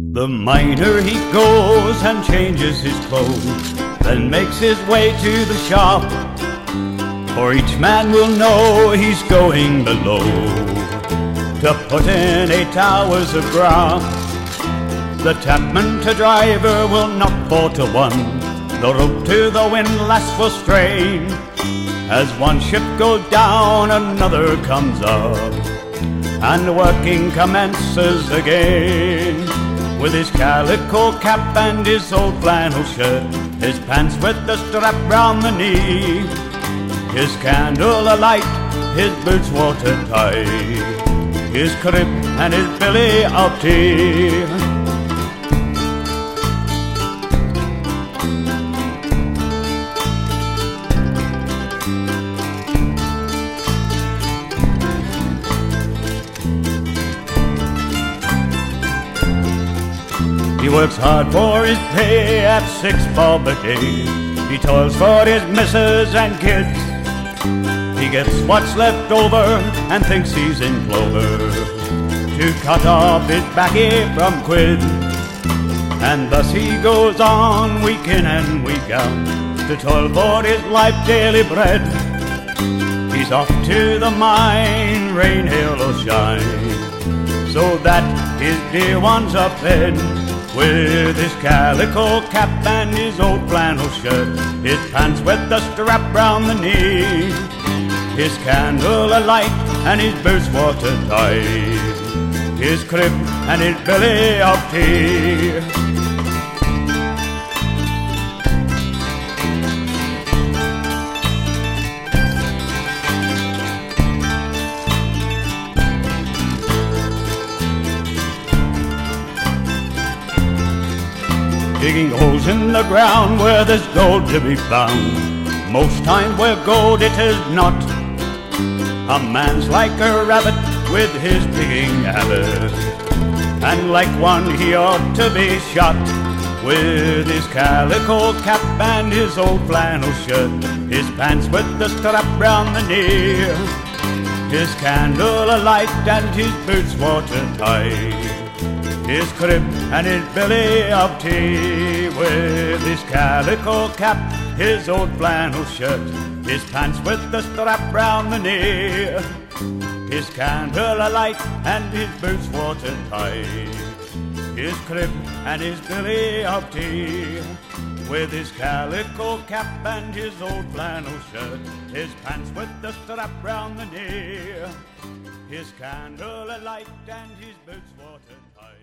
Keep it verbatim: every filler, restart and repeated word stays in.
The miner he goes and changes his clothes, then makes his way to the shop, for each man will know he's going below to put in eight hours of graft. The tapman to driver will knock four to one, the rope to the windlass will strain. As one ship goes down, another comes up, and working commences again. With his calico cap and his old flannel shirt, his pants with the strap round the knee, his candle alight, his boots watertight, his crib and his billy of tea. He works hard for his pay at six bob a day. He toils for his missus and kids. He gets what's left over and thinks he's in clover to cut off his baccy from quid. And thus he goes on week in and week out to toil for his life daily bread. He's off to the mine, rain, hail or shine, so that his dear ones are fed. With his calico cap and his old flannel shirt, his pants with the strap round the knee, his candle alight and his boots watertight, his crib and his billy of tea. Digging holes in the ground where there's gold to be found. Most times where gold it is not. A man's like a rabbit with his digging habit, and like one he ought to be shot. With his calico cap and his old flannel shirt, his pants with the strap round the knee, his candle alight and his boots watertight, his crib and his billy of tea. With his calico cap, his old flannel shirt, his pants with the strap round the knee, his candle alight and his boots watertight, his crib and his billy of tea. With his calico cap and his old flannel shirt, his pants with the strap round the knee, his candle alight and his boots watertight.